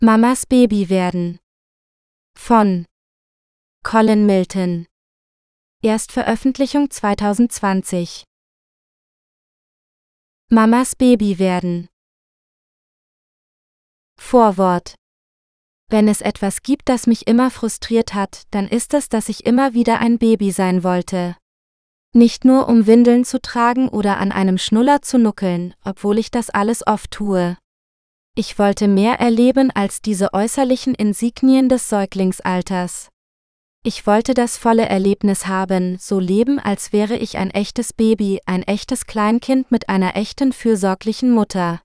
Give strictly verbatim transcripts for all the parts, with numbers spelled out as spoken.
Mamas Baby werden. Von Colin Milton. Erstveröffentlichung zweitausendzwanzig. Mamas Baby werden. Vorwort. Wenn es etwas gibt, das mich immer frustriert hat, dann ist es, dass ich immer wieder ein Baby sein wollte. Nicht nur um Windeln zu tragen oder an einem Schnuller zu nuckeln, obwohl ich das alles oft tue. Ich wollte mehr erleben als diese äußerlichen Insignien des Säuglingsalters. Ich wollte das volle Erlebnis haben, so leben, als wäre ich ein echtes Baby, ein echtes Kleinkind mit einer echten fürsorglichen Mutter.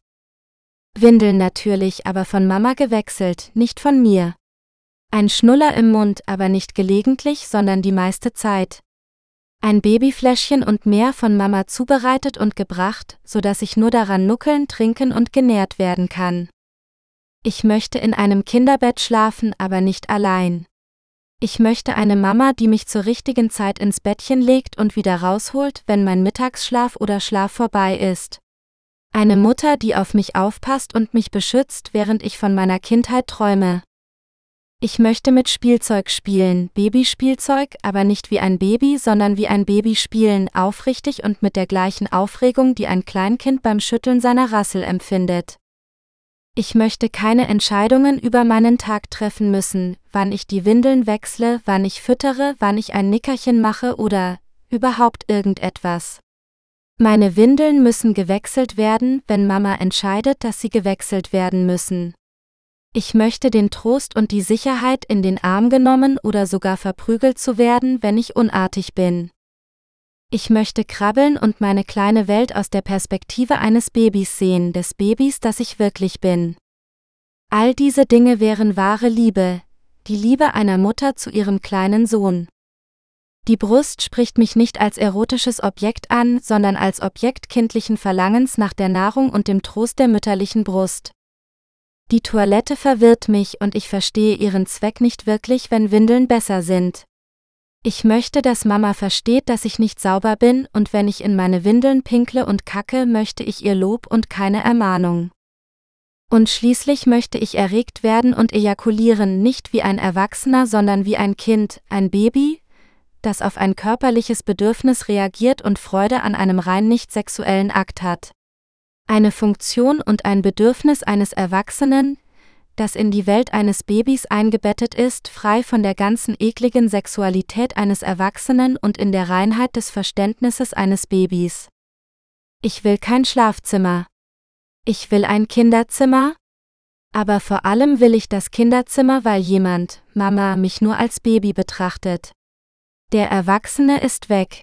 Windeln natürlich, aber von Mama gewechselt, nicht von mir. Ein Schnuller im Mund, aber nicht gelegentlich, sondern die meiste Zeit. Ein Babyfläschchen und mehr von Mama zubereitet und gebracht, sodass ich nur daran nuckeln, trinken und genährt werden kann. Ich möchte in einem Kinderbett schlafen, aber nicht allein. Ich möchte eine Mama, die mich zur richtigen Zeit ins Bettchen legt und wieder rausholt, wenn mein Mittagsschlaf oder Schlaf vorbei ist. Eine Mutter, die auf mich aufpasst und mich beschützt, während ich von meiner Kindheit träume. Ich möchte mit Spielzeug spielen, Babyspielzeug, aber nicht wie ein Baby, sondern wie ein Baby spielen, aufrichtig und mit der gleichen Aufregung, die ein Kleinkind beim Schütteln seiner Rassel empfindet. Ich möchte keine Entscheidungen über meinen Tag treffen müssen, wann ich die Windeln wechsle, wann ich füttere, wann ich ein Nickerchen mache oder überhaupt irgendetwas. Meine Windeln müssen gewechselt werden, wenn Mama entscheidet, dass sie gewechselt werden müssen. Ich möchte den Trost und die Sicherheit, in den Arm genommen oder sogar verprügelt zu werden, wenn ich unartig bin. Ich möchte krabbeln und meine kleine Welt aus der Perspektive eines Babys sehen, des Babys, das ich wirklich bin. All diese Dinge wären wahre Liebe, die Liebe einer Mutter zu ihrem kleinen Sohn. Die Brust spricht mich nicht als erotisches Objekt an, sondern als Objekt kindlichen Verlangens nach der Nahrung und dem Trost der mütterlichen Brust. Die Toilette verwirrt mich und ich verstehe ihren Zweck nicht wirklich, wenn Windeln besser sind. Ich möchte, dass Mama versteht, dass ich nicht sauber bin, und wenn ich in meine Windeln pinkle und kacke, möchte ich ihr Lob und keine Ermahnung. Und schließlich möchte ich erregt werden und ejakulieren, nicht wie ein Erwachsener, sondern wie ein Kind, ein Baby, das auf ein körperliches Bedürfnis reagiert und Freude an einem rein nicht sexuellen Akt hat. Eine Funktion und ein Bedürfnis eines Erwachsenen, das in die Welt eines Babys eingebettet ist, frei von der ganzen ekligen Sexualität eines Erwachsenen und in der Reinheit des Verständnisses eines Babys. Ich will kein Schlafzimmer. Ich will ein Kinderzimmer. Aber vor allem will ich das Kinderzimmer, weil jemand, Mama, mich nur als Baby betrachtet. Der Erwachsene ist weg.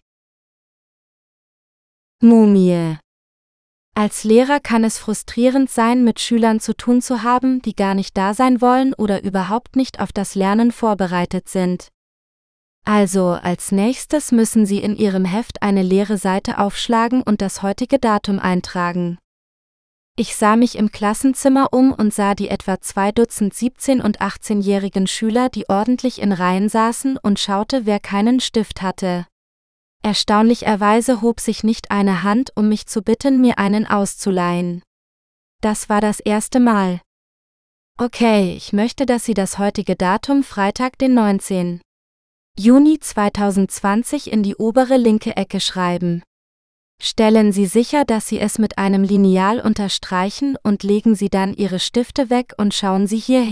Mumie. Als Lehrer kann es frustrierend sein, mit Schülern zu tun zu haben, die gar nicht da sein wollen oder überhaupt nicht auf das Lernen vorbereitet sind. Also, als nächstes müssen Sie in Ihrem Heft eine leere Seite aufschlagen und das heutige Datum eintragen. Ich sah mich im Klassenzimmer um und sah die etwa zwei Dutzend siebzehn- und achtzehnjährigen Schüler, die ordentlich in Reihen saßen, und schaute, wer keinen Stift hatte. Erstaunlicherweise hob sich nicht eine Hand, um mich zu bitten, mir einen auszuleihen. Das war das erste Mal. Okay, ich möchte, dass Sie das heutige Datum, Freitag, den neunzehnten Juni zweitausendzwanzig, in die obere linke Ecke schreiben. Stellen Sie sicher, dass Sie es mit einem Lineal unterstreichen und legen Sie dann Ihre Stifte weg und schauen Sie hierher.